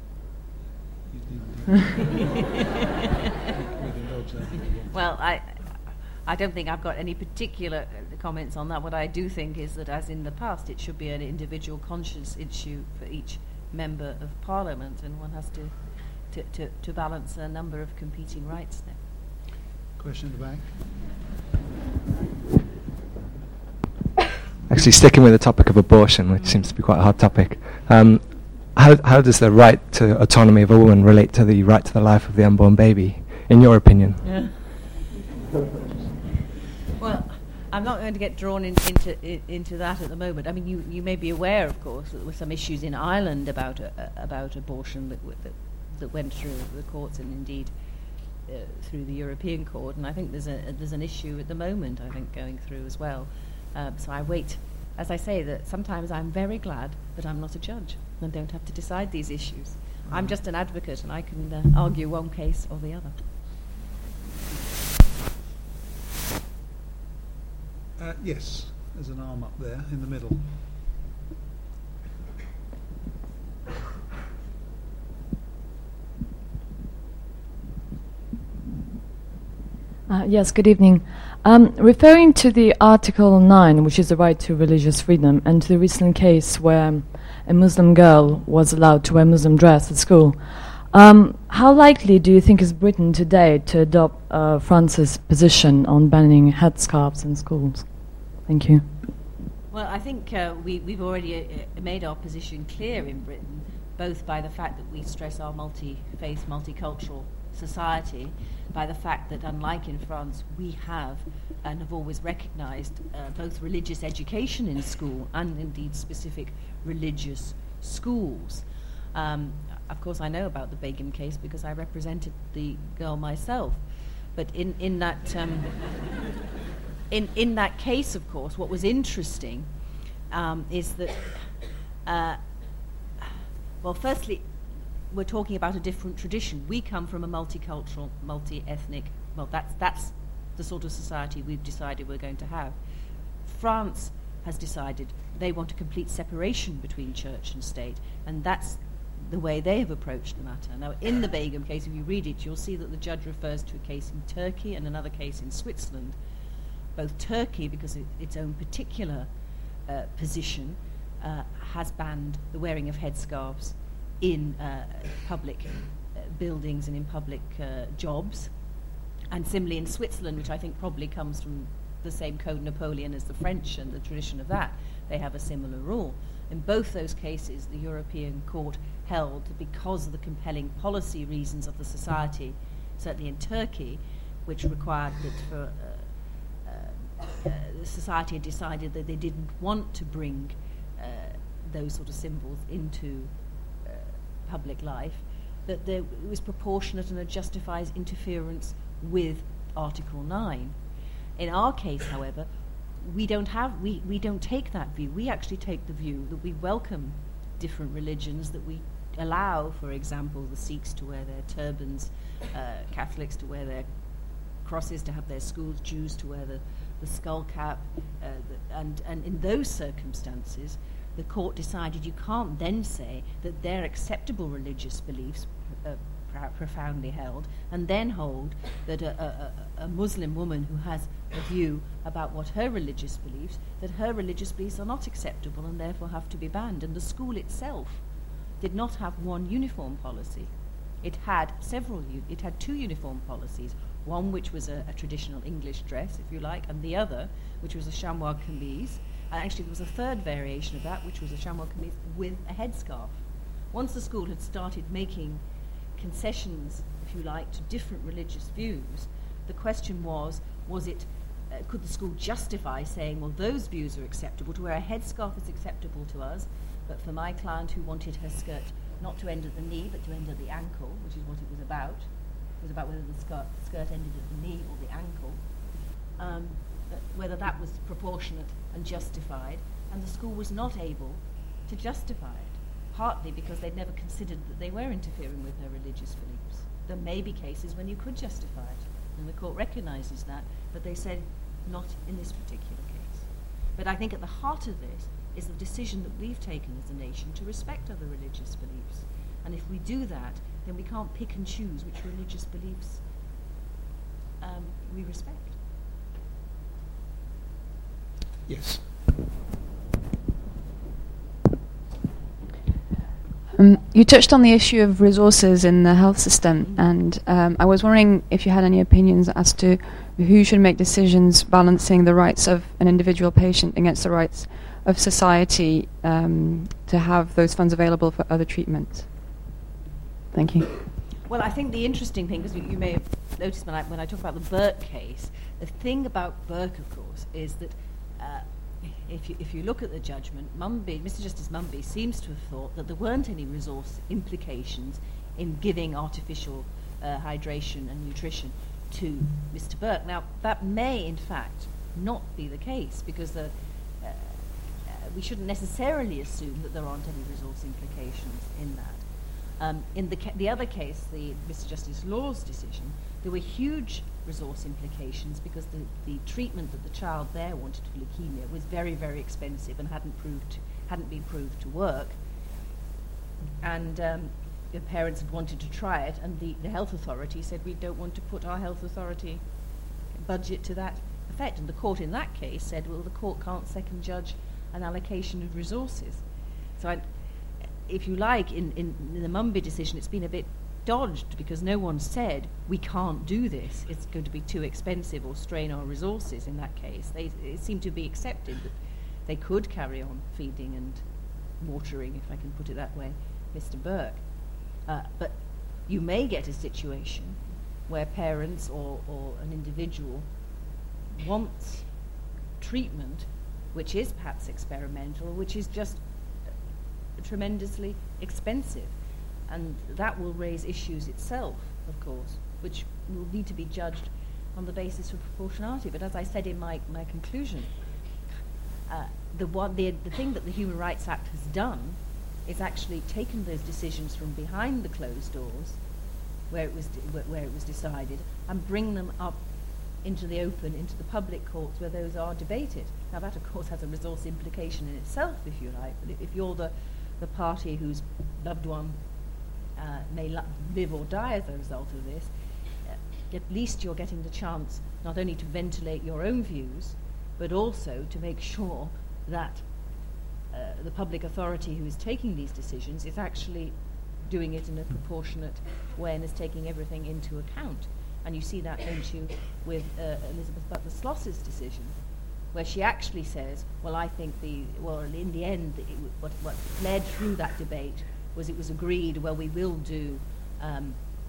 Well, I... I don't think I've got any particular uh, comments on that. What I do think is that, as in the past, it should be an individual conscience issue for each member of Parliament, and one has to to, to, to balance a number of competing rights there. Question at the back. Actually, sticking with the topic of abortion, which seems to be quite a hot topic, um, how, how does the right to autonomy of a woman relate to the right to the life of the unborn baby, in your opinion? Yeah. Well, I'm not going to get drawn in, into I, into that at the moment. I mean, you, you may be aware, of course, that there were some issues in Ireland about uh, about abortion that, w- that that went through the courts and indeed uh, through the European Court. And I think there's a, a there's an issue at the moment, I think, going through as well. Um, so I wait. As I say, that sometimes I'm very glad that I'm not a judge and don't have to decide these issues. Mm-hmm. I'm just an advocate, and I can uh, argue one case or the other. Uh, yes, there's an arm up there in the middle. Uh, yes, good evening. Um, referring to the Article nine, which is the right to religious freedom, and to the recent case where a Muslim girl was allowed to wear Muslim dress at school, um, how likely do you think is Britain today to adopt uh, France's position on banning headscarves in schools? Thank you. Well, I think uh, we, we've already uh, made our position clear in Britain, both by the fact that we stress our multi-faith, multicultural society, by the fact that, unlike in France, we have and have always recognised uh, both religious education in school and indeed specific religious schools. Um, of course, I know about the Begum case because I represented the girl myself. But in, in that um, in, in that case, of course, what was interesting um, is that, uh, well, firstly, we're talking about a different tradition. We come from a multicultural, multi-ethnic, well, that's, that's the sort of society we've decided we're going to have. France has decided they want a complete separation between church and state, and that's the way they have approached the matter. Now, in the Begum case, if you read it, you'll see that the judge refers to a case in Turkey and another case in Switzerland. Both Turkey, because of its own particular uh, position, uh, has banned the wearing of headscarves in uh, public uh, buildings and in public uh, jobs. And similarly in Switzerland, which I think probably comes from the same Code Napoleon as the French and the tradition of that, they have a similar rule. In both those cases, the European Court held that because of the compelling policy reasons of the society, certainly in Turkey, which required that for uh, uh, uh, the society had decided that they didn't want to bring uh, those sort of symbols into public life, that there, it was proportionate and it justifies interference with Article nine. In our case, however, we don't have we, we don't take that view. We actually take the view that we welcome different religions, that we allow, for example, the Sikhs to wear their turbans, uh, Catholics to wear their crosses, to have their schools, Jews to wear the, the skull cap, uh, the, and, and in those circumstances, the court decided you can't then say that they're acceptable religious beliefs, uh, pr- profoundly held, and then hold that a, a, a Muslim woman who has a view about what her religious beliefs, that her religious beliefs are not acceptable and therefore have to be banned. And the school itself did not have one uniform policy. It had several, u- it had two uniform policies, one which was a, a traditional English dress, if you like, and the other, which was a chamois camise. And actually there was a third variation of that, which was a chamois camise with a headscarf. Once the school had started making concessions, if you like, to different religious views, the question was, was it, uh, could the school justify saying, well, those views are acceptable, to wear a headscarf is acceptable to us, but for my client who wanted her skirt not to end at the knee, but to end at the ankle, which is what it was about, it was about whether the skirt, the skirt ended at the knee or the ankle, um, whether that was proportionate and justified, and the school was not able to justify it, partly because they'd never considered that they were interfering with her religious beliefs. There may be cases when you could justify it, and the court recognises that, but they said not in this particular case. But I think at the heart of this is the decision that we've taken as a nation to respect other religious beliefs. And if we do that, then we can't pick and choose which religious beliefs um, we respect. Yes. Um, you touched on the issue of resources in the health system, and um, I was wondering if you had any opinions as to who should make decisions balancing the rights of an individual patient against the rights of society um, to have those funds available for other treatments. Thank you. Well, I think the interesting thing, because you, you may have noticed when I, when I talk about the Burke case, the thing about Burke, of course, is that uh, if you, if you look at the judgment, Mumby, Mister Justice Mumby seems to have thought that there weren't any resource implications in giving artificial uh, hydration and nutrition to Mister Burke. Now, that may, in fact, not be the case, because the, uh, uh, we shouldn't necessarily assume that there aren't any resource implications in that. Um, in the, ca- the other case, the Mister Justice Law's decision, there were huge resource implications, because the, the treatment that the child there wanted for leukemia was very, very expensive and hadn't proved hadn't been proved to work. And um, the parents had wanted to try it, and the, the health authority said, we don't want to put our health authority budget to that effect. And the court in that case said, well, the court can't second judge an allocation of resources. So I, if you like, in, in, in the Mumby decision, it's been a bit dodged, because no one said we can't do this, it's going to be too expensive or strain our resources. In that case, they it seemed to be accepted that they could carry on feeding and watering, if I can put it that way, Mister Burke. Uh, but you may get a situation where parents or, or an individual wants treatment which is perhaps experimental, which is just tremendously expensive. And that will raise issues itself, of course, which will need to be judged on the basis of proportionality. But as I said in my, my conclusion, uh, the, one, the, the thing that the Human Rights Act has done is actually taken those decisions from behind the closed doors, where it was de- where, where it was decided, and bring them up into the open, into the public courts where those are debated. Now that, of course, has a resource implication in itself, if you like. But if you're the, the party whose loved one Uh, may lo- live or die as a result of this, uh, at least you're getting the chance not only to ventilate your own views, but also to make sure that uh, the public authority who is taking these decisions is actually doing it in a proportionate way and is taking everything into account. And you see that, don't you, with uh, Elizabeth Butler-Sloss's decision, where she actually says, well, I think the, well, in the end, it w- what, what led through that debate was it was agreed, well, we will do um,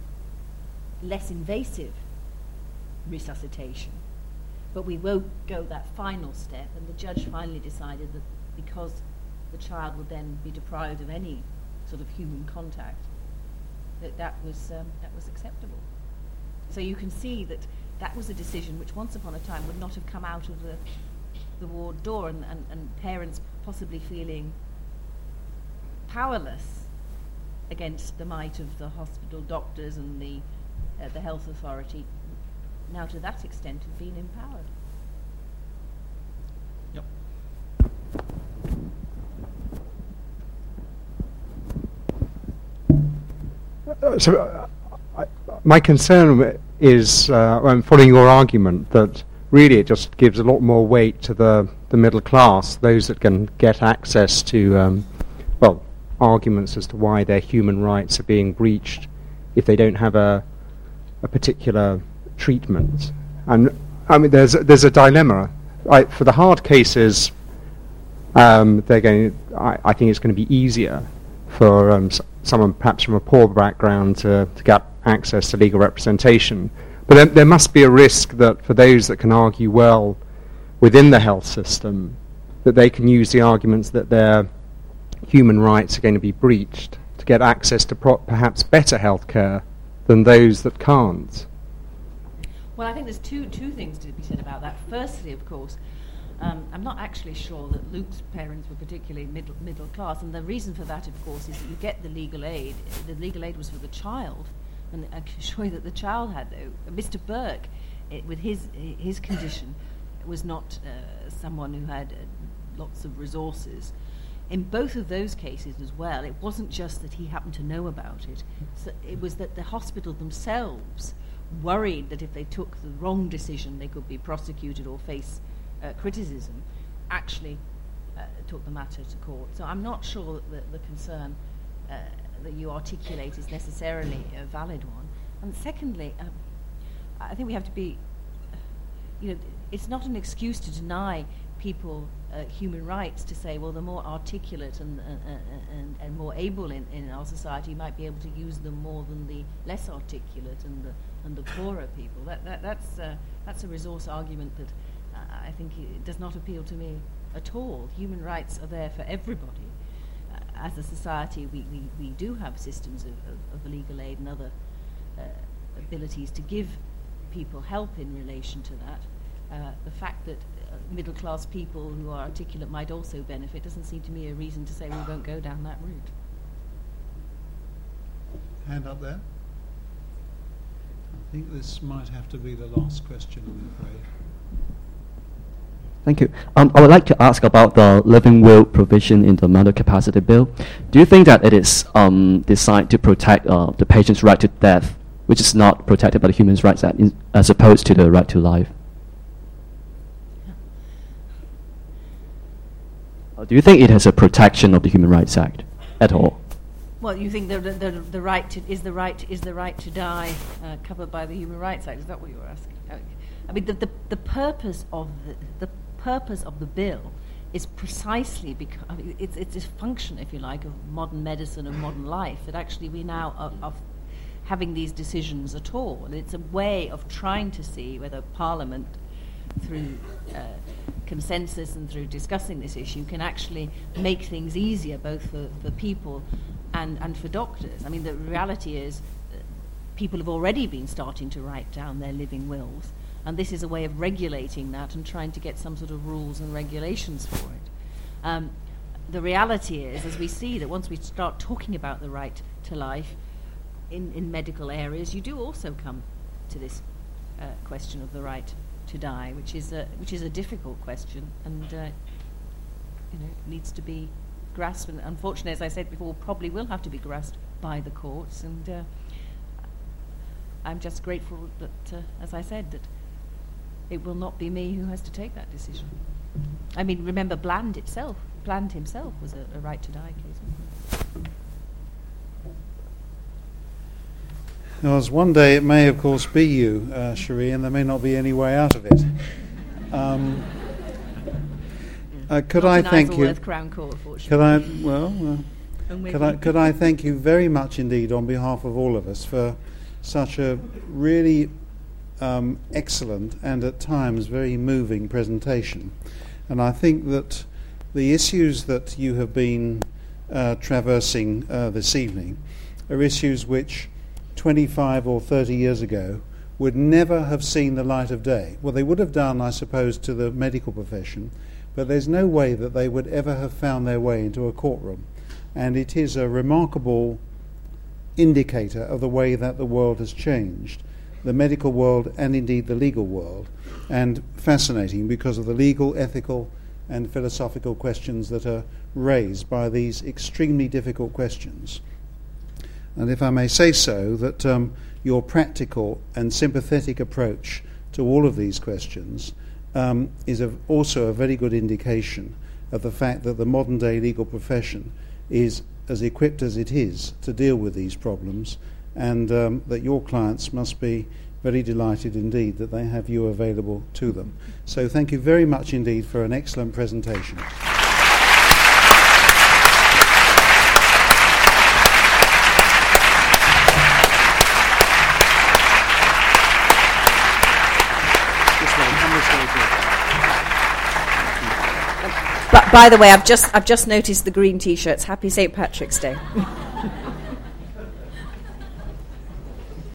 less invasive resuscitation, but we won't go that final step. And the judge finally decided that because the child would then be deprived of any sort of human contact, that that was, um, that was acceptable. So you can see that that was a decision which once upon a time would not have come out of the, the ward door, and, and, and parents possibly feeling powerless against the might of the hospital doctors and the uh, the health authority, now to that extent have been empowered. Yep. Uh, so, uh, I, my concern is, uh, I'm following your argument, that really it just gives a lot more weight to the, the middle class, those that can get access to, um, well, arguments as to why their human rights are being breached if they don't have a a particular treatment. And I mean, there's a, there's a dilemma. I, for the hard cases, um, they're going. I, I think it's going to be easier for um, s- someone perhaps from a poor background to, to get access to legal representation. But there, there must be a risk that for those that can argue well within the health system, that they can use the arguments that they're human rights are going to be breached to get access to pro- perhaps better health care than those that can't. Well, I think there's two two things to be said about that. Firstly, of course, um, I'm not actually sure that Luke's parents were particularly middle middle class, and the reason for that, of course, is that you get the legal aid. The legal aid was for the child, and I can assure you that the child had, though. Mister Burke, it, with his his condition, was not uh, someone who had uh, lots of resources. In both of those cases as well, it wasn't just that he happened to know about it. So it was that the hospital themselves worried that if they took the wrong decision, they could be prosecuted or face uh, criticism, actually uh, took the matter to court. So I'm not sure that the, the concern uh, that you articulate is necessarily a valid one. And secondly, um, I think we have to be, you know, it's not an excuse to deny people uh, human rights, to say, well, the more articulate and, uh, and, and more able in, in our society might be able to use them more than the less articulate and the and the poorer people. That, that that's uh, that's a resource argument that uh, I think it does not appeal to me at all. Human rights are there for everybody. Uh, as a society, we, we, we do have systems of, of, of legal aid and other uh, abilities to give people help in relation to that. Uh, the fact that uh, middle-class people who are articulate might also benefit doesn't seem to me a reason to say we won't go down that route. Hand up there. I think this might have to be the last question, I'm afraid. Thank you. Um, I would like to ask about the living will provision in the mental capacity bill. Do you think that it is um, designed to protect uh, the patient's right to death, which is not protected by the Human Rights Act, in, as opposed to the right to life? Or do you think it has a protection of the Human Rights Act at all? Well, you think the the, the, the right to, is the right to, is the right to die uh, covered by the Human Rights Act? Is that what you were asking? I mean, the the, the purpose of the, the purpose of the bill is precisely because I mean, it's it's a function, if you like, of modern medicine and modern life, that actually we now are, are having these decisions at all. And it's a way of trying to see whether Parliament, through uh, consensus and through discussing this issue, can actually make things easier both for, for people and, and for doctors. I mean, the reality is uh, people have already been starting to write down their living wills, and this is a way of regulating that and trying to get some sort of rules and regulations for it. Um, the reality is, as we see, that once we start talking about the right to life in, in medical areas, you do also come to this uh, question of the right to die, which is a which is a difficult question, and uh, you know needs to be grasped. And unfortunately, as I said before, probably will have to be grasped by the courts. And uh, I'm just grateful that, uh, as I said, that it will not be me who has to take that decision. I mean, remember Bland itself. Bland himself was a, a right to die case. Because one day it may, of course, be you, uh, Cherie, and there may not be any way out of it. Um, uh, could not I an thank you? Isleworth Crown Court, fortunately. Could I? Well, uh, could I? Could I thank you very much indeed on behalf of all of us for such a really um, excellent and at times very moving presentation. And I think that the issues that you have been uh, traversing uh, this evening are issues which twenty-five or thirty years ago would never have seen the light of day. Well, they would have done, I suppose, to the medical profession, but there's no way that they would ever have found their way into a courtroom. And it is a remarkable indicator of the way that the world has changed, the medical world and indeed the legal world, and fascinating because of the legal, ethical and philosophical questions that are raised by these extremely difficult questions. And if I may say so, that um, your practical and sympathetic approach to all of these questions um, is a, also a very good indication of the fact that the modern day legal profession is as equipped as it is to deal with these problems, and um, that your clients must be very delighted indeed that they have you available to them. So thank you very much indeed for an excellent presentation. But by the way, I've just I've just noticed the green T-shirts. Happy Saint Patrick's Day.